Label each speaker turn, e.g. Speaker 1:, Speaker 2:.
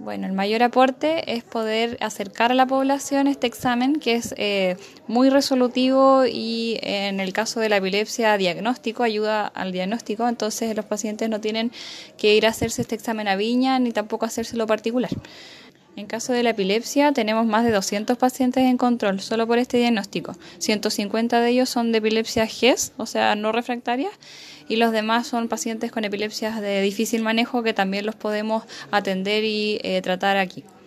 Speaker 1: Bueno, el mayor aporte es poder acercar a la población este examen que es muy resolutivo y en el caso de la epilepsia diagnóstico, ayuda al diagnóstico, entonces los pacientes no tienen que ir a hacerse este examen a Viña ni tampoco hacérselo particular. En caso de la epilepsia tenemos más de 200 pacientes en control solo por este diagnóstico. 150 de ellos son de epilepsia GES, o sea, no refractaria, y los demás son pacientes con epilepsias de difícil manejo que también los podemos atender y tratar aquí.